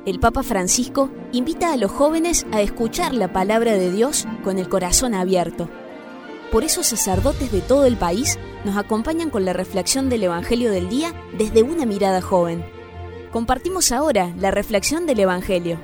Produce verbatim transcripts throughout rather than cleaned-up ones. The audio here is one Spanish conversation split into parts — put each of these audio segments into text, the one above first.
el Papa Francisco invita a los jóvenes a escuchar la palabra de Dios con el corazón abierto. Por eso sacerdotes de todo el país nos acompañan con la reflexión del Evangelio del día desde una mirada joven. Compartimos ahora la reflexión del Evangelio.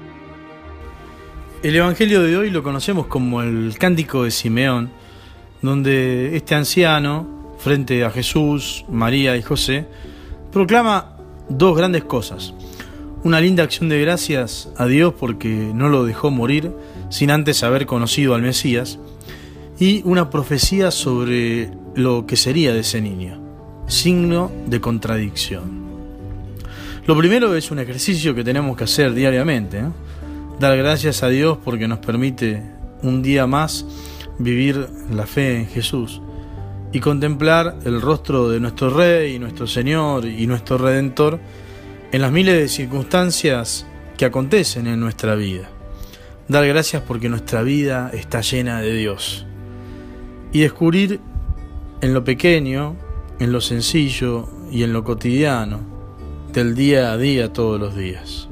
El Evangelio de hoy lo conocemos como el Cántico de Simeón, donde este anciano, frente a Jesús, María y José, proclama dos grandes cosas. Una linda acción de gracias a Dios porque no lo dejó morir sin antes haber conocido al Mesías, y una profecía sobre lo que sería de ese niño, signo de contradicción. Lo primero es un ejercicio que tenemos que hacer diariamente, ¿eh? Dar gracias a Dios porque nos permite un día más vivir la fe en Jesús y contemplar el rostro de nuestro Rey, nuestro Señor y nuestro Redentor en las miles de circunstancias que acontecen en nuestra vida. Dar gracias porque nuestra vida está llena de Dios. Y descubrir en lo pequeño, en lo sencillo y en lo cotidiano, del día a día todos los días.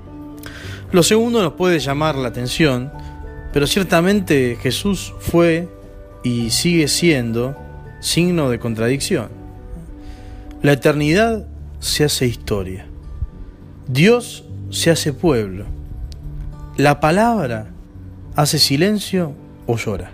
Lo segundo nos puede llamar la atención, pero ciertamente Jesús fue y sigue siendo signo de contradicción. La eternidad se hace historia. Dios se hace pueblo. La palabra hace silencio o llora.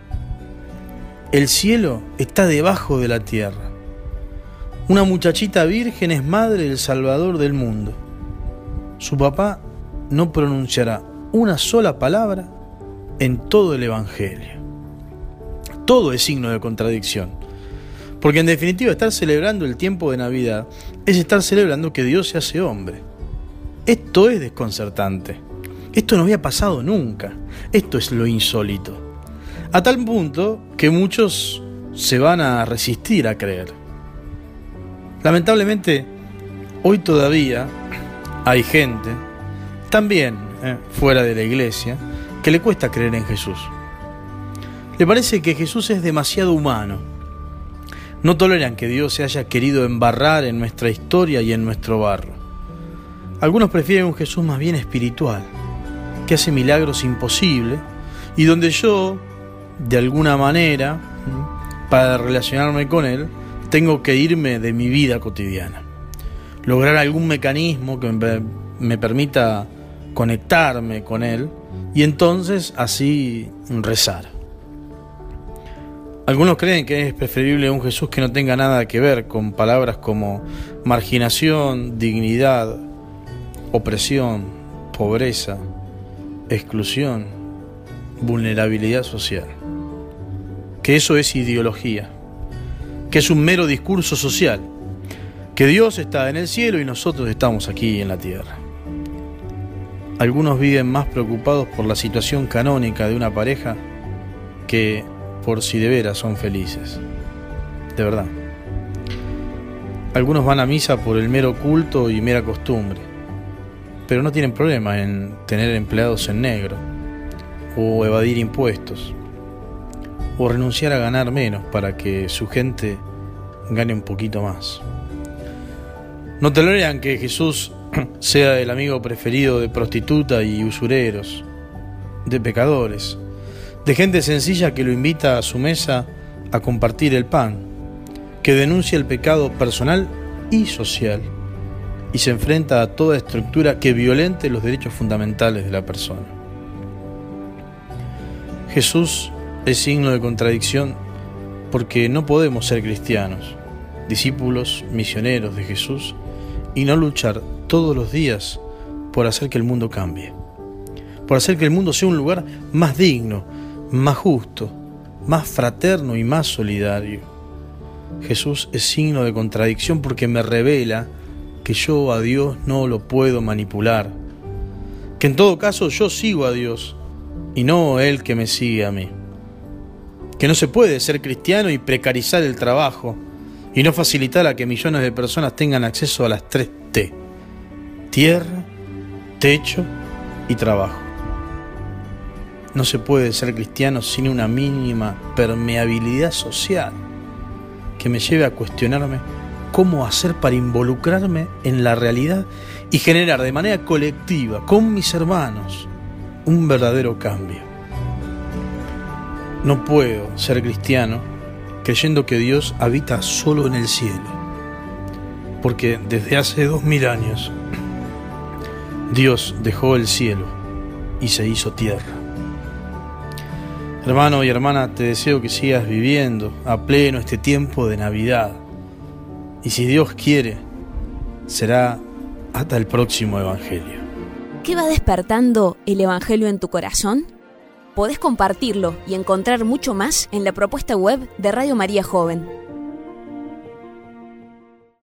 El cielo está debajo de la tierra. Una muchachita virgen es madre del Salvador del mundo. Su papá no pronunciará una sola palabra en todo el Evangelio. Todo es signo de contradicción. Porque en definitiva estar celebrando el tiempo de Navidad es estar celebrando que Dios se hace hombre. Esto es desconcertante. Esto no había pasado nunca. Esto es lo insólito. A tal punto que muchos se van a resistir a creer. Lamentablemente, hoy todavía hay gente, también eh, fuera de la iglesia, que le cuesta creer en Jesús. Le parece que Jesús es demasiado humano. No toleran que Dios se haya querido embarrar en nuestra historia y en nuestro barro. Algunos prefieren un Jesús más bien espiritual, que hace milagros imposibles y donde yo, de alguna manera, para relacionarme con Él, tengo que irme de mi vida cotidiana. Lograr algún mecanismo que me, me permita conectarme con Él y entonces así rezar. Algunos creen que es preferible un Jesús que no tenga nada que ver con palabras como marginación, dignidad, opresión, pobreza, exclusión, vulnerabilidad social. Que eso es ideología, que es un mero discurso social, que Dios está en el cielo y nosotros estamos aquí en la tierra. Algunos viven más preocupados por la situación canónica de una pareja que por si de veras son felices. De verdad. Algunos van a misa por el mero culto y mera costumbre, pero no tienen problema en tener empleados en negro, o evadir impuestos, o renunciar a ganar menos para que su gente gane un poquito más. No toleran que Jesús sea el amigo preferido de prostitutas y usureros, de pecadores, de gente sencilla que lo invita a su mesa a compartir el pan, que denuncia el pecado personal y social y se enfrenta a toda estructura que violente los derechos fundamentales de la persona. Jesús es signo de contradicción porque no podemos ser cristianos, discípulos, misioneros de Jesús y no luchar todos los días por hacer que el mundo cambie, por hacer que el mundo sea un lugar más digno, más justo, más fraterno y más solidario. Jesús es signo de contradicción porque me revela que yo a Dios no lo puedo manipular, que en todo caso yo sigo a Dios y no Él que me sigue a mí, que no se puede ser cristiano y precarizar el trabajo y no facilitar a que millones de personas tengan acceso a las tres T: tierra, techo y trabajo. No se puede ser cristiano sin una mínima permeabilidad social que me lleve a cuestionarme cómo hacer para involucrarme en la realidad y generar de manera colectiva, con mis hermanos, un verdadero cambio. No puedo ser cristiano creyendo que Dios habita solo en el cielo, porque desde hace dos mil años Dios dejó el cielo y se hizo tierra. Hermano y hermana, te deseo que sigas viviendo a pleno este tiempo de Navidad. Y si Dios quiere, será hasta el próximo Evangelio. ¿Qué va despertando el Evangelio en tu corazón? Podés compartirlo y encontrar mucho más en la propuesta web de Radio María Joven.